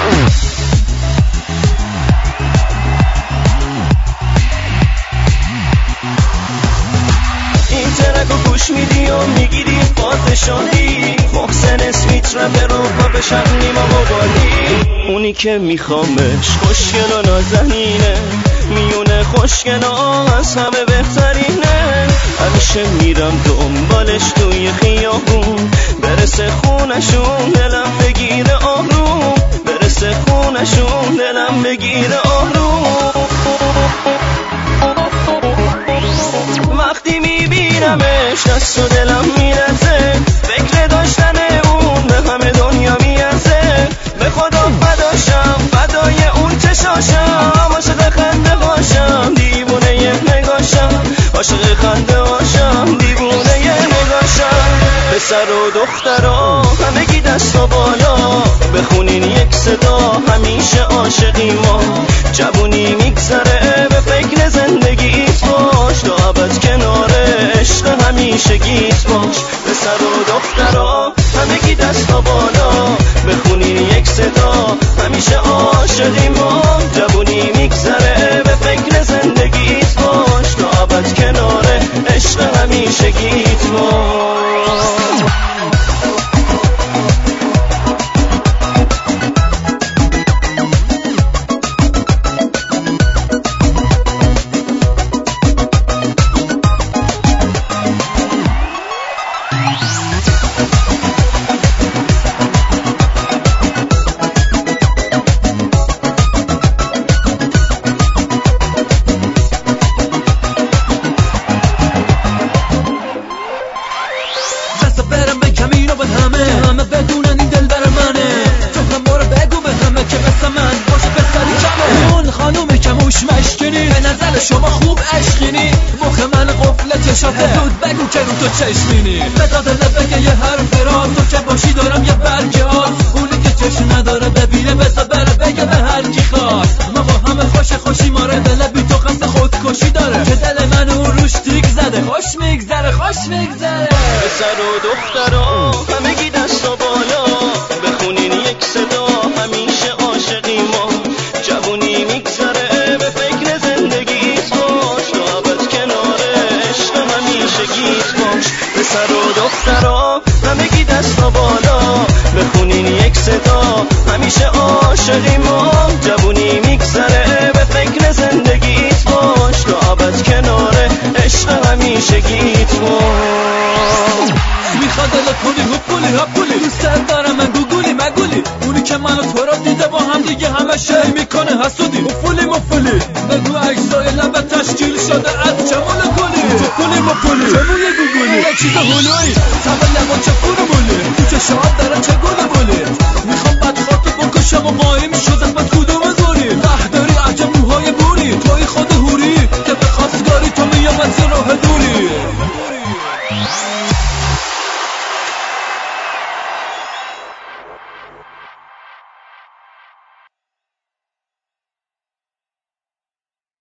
این ترک رو گوش میدی و میگیری فاز شادی، محسن اسمیت رپر رو پا بشن نیما مبالی. اونی که میخوامش خوشگل و نازنینه، میونه خوشگلا از همه بهترینه. همیشه میرم دنبالش توی خیابون، برسه خونشون دلم بگیره آروم، برسه خونشون دلم بگیره آروم. وقتی میبینمش دست و دلم میرزه، فکر داشتن اون به همه دنیا میرزه. به خدا فداشم فدای اون چشاشم، عاشق خنده باشم دیوونه یه نگاشم، عاشق خنده باشم دیوونه یه نگاشم. پسر و دخترا همگی دست و بالا، بخونین یک صدا همیشه عاشقی ما. جوونی میگذره به فکر زندگیت باش، تا ابد کنار عشق همیشه گیت باش. پسر و دخترا همگی دست و بالا، بخونین یک صدا همیشه عاشقی ما. جوونی میگذره به فکر زندگیت باش، تا ابد کنار عشق همیشه گیت باش. همه بدونن این دل بر منه، تو ما رو بگو به همه که مثل من باشه بسری کمه. اون خانوم کموش مشکنی، به نظر شما خوب عشقینی، مخ من قفل چشاته، زود بگو که رو تو چشمینی. بذار دل بگه یه حرف راست، تو که باشی دارم یه برگ آس. اونی که چشم نداره ببینه بذار بره بگه به هر کی خواست. ما با همه خوشی ماره، دل بی تو قصد خودکشی داره، که دل من اون روش تیک زده. خوش میگذره خوش میگذره. پسر و دخترا همگی دست و بالا، بخونین یک صدا همیشه عاشقی ما. جوونی میگذره به فکر زندگیت باش، تا ابد کنار عشق همیشه گیت باش. پسر و دخترا همگی دست و بالا، بخونین یک صدا همیشه عاشقی ما. جوونی میگذره به فکر زندگیت باش، تا ابد کنار عشق همیشه گیت باش. میخواد دلت کنی هپولی هپولی، دوست دارم من گوگولی مگولی. اونی که منو تو رو دیده با هم دیگه همه شی میکنه حسودی. مفولی مفولی بگو اجزای لبت تشکیل شده از چمون گلی. مفولی مفولی چمون گوگولی، یه چیز هلویی طبع لبا چه فرمولی، تو چشات داره چه گونه بولی. میخوام بدخواه تو بکشم و قایم شد